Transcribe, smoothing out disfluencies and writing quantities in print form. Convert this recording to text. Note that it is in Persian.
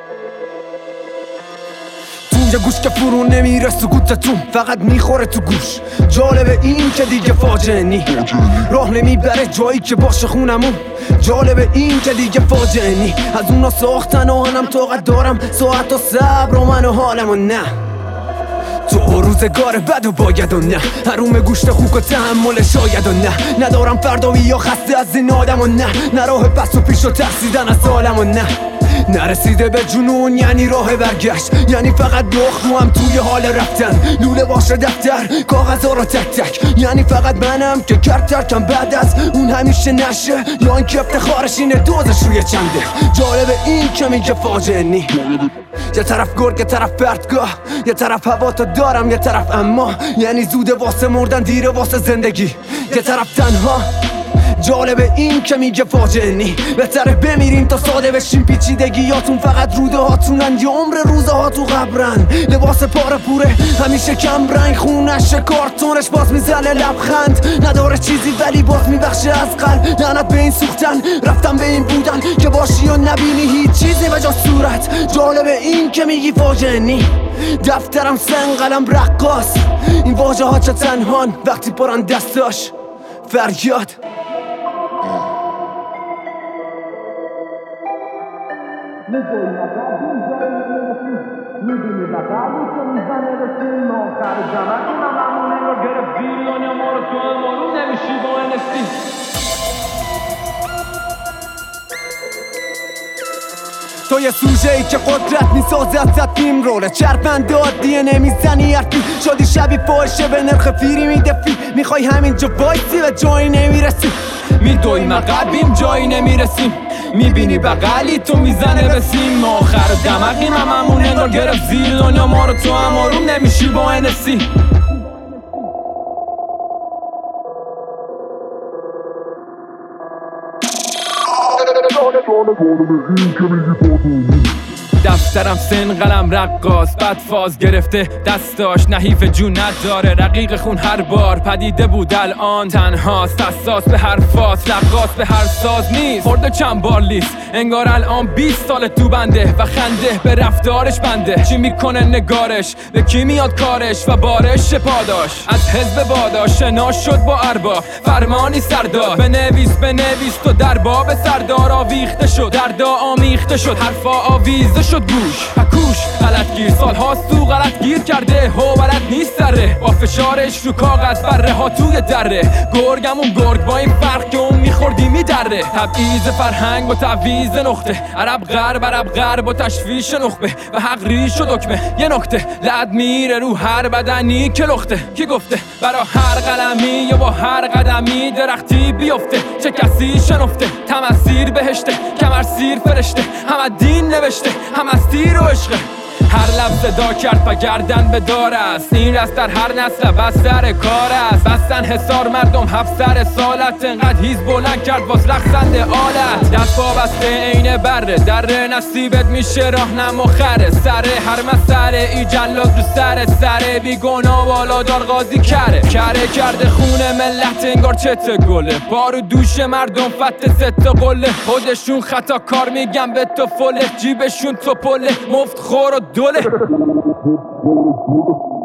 یه گوش که فرو نمیره سکوتتون فقط میخوره تو گوش. جالبه این که دیگه فاجعه نی راه نمیبره جایی که باشه خونمون. جالبه این که دیگه فاجعه نی از اونا ساختن و منم طاقت دارم ساعت و صبر و من و حالم و نه تو روزگار بد و باید و نه حروم گوشت خوک و تحمل شاید و نه ندارم فرداوی یا خسته از این آدم و نه راه پس و پیش و ترسیدن از عالم و نه نرسیده به جنون یعنی راه برگشت یعنی فقط دخت رو هم توی حال رفتن لوله باشه دفتر کاغذها رو تک تک یعنی فقط منم که کرد ترکم بعد از اون همیشه نشه یا این که افتخارش اینه دوزش روی چنده. جالبه این که میگه فاجعه نی یه طرف گرگ یه طرف پرتگاه یه طرف هوا تا دارم یه طرف اما یعنی زوده واسه مردن دیره واسه زندگی یه طرف تنها. جالبه این که میگه فاجعه نی بهتره بمیرین تا ساده بشین پیچیدگیاتون فقط روده هاتونن یا عمر روزه ها تو قبرن لباس پاره پوره همیشه کم رنگ خونش کارتونش باز میزنه لبخند نداره چیزی ولی باز میبخشه از قلب لعنت به این سوختن رفتم به این بودن که باشی و نبینی هیچ چیزی به جا صورت. جالبه این که میگی فاجعه نی دفترم سن قلم رقاص این واژه ها چه تنهان وقتی پرن دستاش فریاد. میدونی بقیلی که میزنه به سیم آخر جمعی همون انگار گرفت ویرانیا ما رو تو امارون نمیشی با انستی. تو یه سوژه ای که قدرت میسازه ازت فیلم روله چربنده عادیه نمیزنی حرفی شدی شبی فاحشه به نرخ فیری میدفی میخوای همینجا وایسی و جایی نمیرسی میدویم عقبیم جایی نمیرسیم میبینی بغلی تو میزنه به سیم آخر دمقیم همون انگار گرفت زیر دنیا ما رو تو هم آروم نمیشی با انسی. دفترم سن قلم رقاص بد فاز گرفته دستاش نحیف جون نداره رقیق خون هر بار پدیده بود الان تنهاست حساس به هر فاس رقاص به هر ساز نیست خورده چند بار لیست انگار الان 20 سال تو بنده و خنده به رفتارش بنده چی میکنه نگارش به کی میاد کارش و بارش پاداش از حزب باداش شنا شد با اربا فرمانی سردار بنویس تو در باب سردار آویخته شد دردا آمیخته شد حرفا آویزه شد گوش پکوش غلط گیر سال هاست تو غلط گیر کرده هو بلد نیست سره با فشارش رو کاغذ بره ها توی دره گرگمون گرگ با این فرق که اون میخوردی میدره تبعیض فرهنگ و تعویض نقطه عرب غرب و تشویش نخبه و حق ریش و دکمه یه نکته لعد میره رو هر بدنی که لخته کی گفته برا هر قلمی یا با هر قدمی درختی بیفته چه کسی شنفته تمثیر بهشته کمر سیر فرشته هم دین نوشته هم از تیر و عشقه هر لب صدا کرد و گردن به دار است این رست در هر نسل بستر کار است بستن حسار مردم هفت سالت انقدر هیز بلند کرد باز رقصند آلت دست با بسته عین بره در نصیبت میشه راهنما خره سر هر مسئله ای جلاد رو سر بیگناه والا دار قاضی کرده خونه ملت انگار چته گله بارو دوش مردم فت ست قله خودشون خطا کار میگم به تو فله جیبشون تو پله مفت خور و دوله